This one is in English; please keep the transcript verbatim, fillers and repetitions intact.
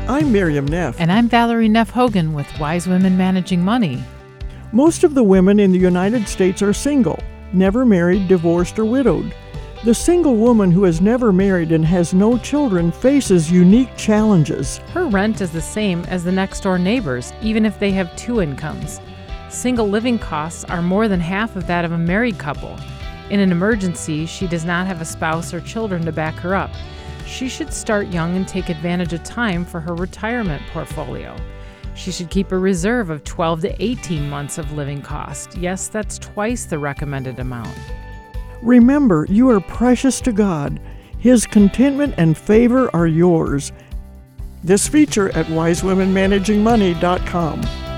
I'm Miriam Neff. And I'm Valerie Neff Hogan with Wise Women Managing Money. Most of the women in the United States are single, never married, divorced, or widowed. The single woman who has never married and has no children faces unique challenges. Her rent is the same as the next-door neighbors, even if they have two incomes. Single living costs are more than half of that of a married couple. In an emergency, she does not have a spouse or children to back her up. She should start young and take advantage of time for her retirement portfolio. She should keep a reserve of twelve to eighteen months of living cost. Yes, that's twice the recommended amount. Remember, you are precious to God. His contentment and favor are yours. This feature at wise women managing money dot com.